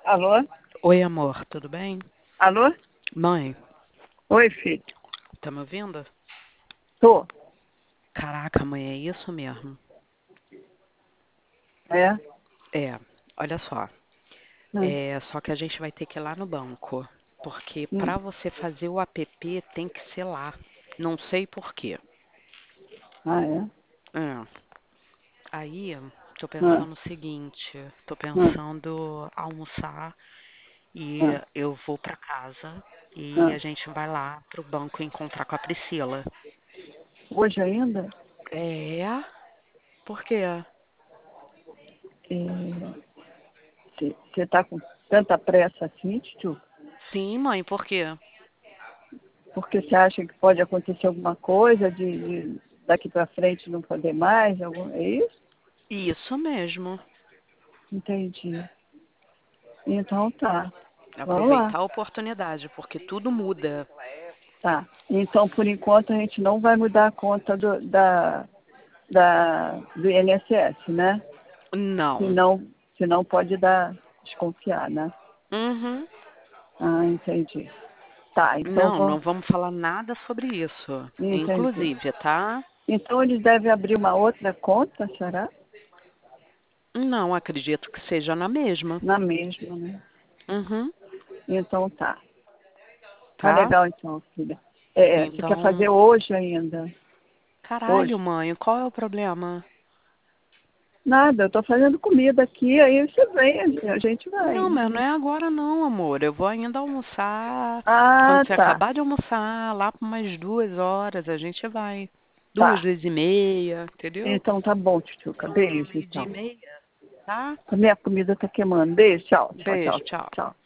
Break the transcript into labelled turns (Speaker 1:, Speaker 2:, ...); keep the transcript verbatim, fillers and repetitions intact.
Speaker 1: Alô?
Speaker 2: Oi, amor, tudo bem?
Speaker 1: Alô?
Speaker 2: Mãe,
Speaker 1: Oi, filho.
Speaker 2: tá me ouvindo?
Speaker 1: Tô.
Speaker 2: Caraca, mãe, é isso mesmo.
Speaker 1: É?
Speaker 2: É, olha só.
Speaker 1: Hum.
Speaker 2: É, só que a gente vai ter que ir lá no banco. Porque
Speaker 1: Hum.
Speaker 2: pra você fazer o app tem que ser lá. Não sei por quê.
Speaker 1: Ah, é?
Speaker 2: É. Aí, tô
Speaker 1: Hum.
Speaker 2: pensando o seguinte, tô
Speaker 1: Hum.
Speaker 2: pensando almoçar e
Speaker 1: Hum.
Speaker 2: eu vou pra casa e a
Speaker 1: Hum.
Speaker 2: gente vai lá pro banco encontrar com a Priscila.
Speaker 1: Hoje ainda?
Speaker 2: É? Por quê?
Speaker 1: Você tá com tanta pressa assim, tio?
Speaker 2: Sim, mãe, por quê?
Speaker 1: Porque você acha que pode acontecer alguma coisa de, de daqui pra frente não poder mais? Algum... É isso?
Speaker 2: Isso mesmo.
Speaker 1: Entendi. Então tá. Vamos lá.
Speaker 2: Aproveitar a oportunidade, porque tudo muda.
Speaker 1: Tá. Então, por enquanto, a gente não vai mudar a conta do, da, da, do I N S S, né?
Speaker 2: Não.
Speaker 1: Senão, senão pode dar, desconfiar, né?
Speaker 2: Uhum.
Speaker 1: Ah, entendi. Tá, então
Speaker 2: Não,
Speaker 1: vou.
Speaker 2: não vamos falar nada sobre isso.
Speaker 1: Entendi.
Speaker 2: Inclusive, tá?
Speaker 1: Então eles devem abrir uma outra conta, será?
Speaker 2: Não, acredito que seja na mesma.
Speaker 1: Na mesma, né?
Speaker 2: Uhum.
Speaker 1: Então tá. Tá
Speaker 2: Tá?
Speaker 1: legal então, filha. É, você quer
Speaker 2: Então,
Speaker 1: fazer hoje ainda?
Speaker 2: caralho,
Speaker 1: Hoje?
Speaker 2: mãe, qual é o problema?
Speaker 1: Nada, eu tô fazendo comida aqui, aí você vem, a gente
Speaker 2: Não,
Speaker 1: vai.
Speaker 2: mas não é agora não, amor. Eu vou ainda almoçar.
Speaker 1: Ah,
Speaker 2: Quando você
Speaker 1: tá.
Speaker 2: acabar de almoçar, lá por umas duas horas, a gente vai. Duas,
Speaker 1: Tá.
Speaker 2: duas e meia, entendeu?
Speaker 1: Então tá bom, tchutchuca.
Speaker 2: Não,
Speaker 1: Beijo,
Speaker 2: meio dia e
Speaker 1: então.
Speaker 2: meia, tá?
Speaker 1: A minha comida tá queimando. Beijo, tchau, tchau, tchau,
Speaker 2: Beijo, tchau.
Speaker 1: tchau.